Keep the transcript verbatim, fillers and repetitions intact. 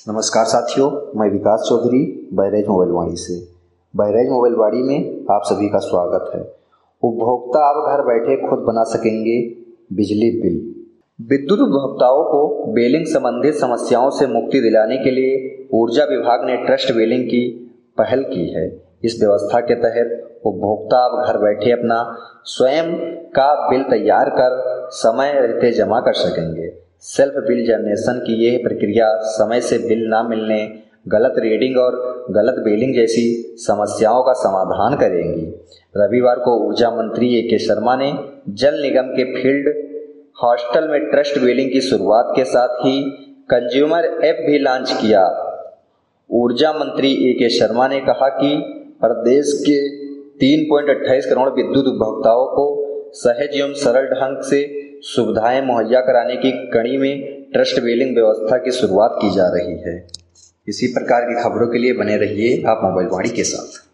नमस्कार साथियों, मैं विकास चौधरी बहराइच मोबाइल वाणी से। बहराइच मोबाइल वाणी में आप सभी का स्वागत है। उपभोक्ता अब घर बैठे खुद बना सकेंगे बिजली बिल। विद्युत उपभोक्ताओं को बिलिंग संबंधित समस्याओं से मुक्ति दिलाने के लिए ऊर्जा विभाग ने ट्रस्ट बिलिंग की पहल की है। इस व्यवस्था के तहत उपभोक्ता अब घर बैठे अपना स्वयं का बिल तैयार कर समय रहते जमा कर सकेंगे। सेल्फ बिल जनरेशन की यह प्रक्रिया समय से बिल ना मिलने, गलत रीडिंग और गलत बिलिंग जैसी समस्याओं का समाधान करेंगी। रविवार को ऊर्जा मंत्री ए के शर्मा ने जल निगम के फील्ड हॉस्टल में ट्रस्ट बिलिंग की शुरुआत के साथ ही कंज्यूमर ऐप भी लॉन्च किया। ऊर्जा मंत्री ए के शर्मा ने कहा कि प्रदेश के तीन पॉइंट अट्ठाईस करोड़ विद्युत उपभोक्ताओं को सहज एवं सरल ढंग से सुविधाएं मुहैया कराने की कड़ी में ट्रस्ट बिलिंग व्यवस्था की शुरुआत की जा रही है। इसी प्रकार की खबरों के लिए बने रहिए आप मोबाइल वाणी के साथ।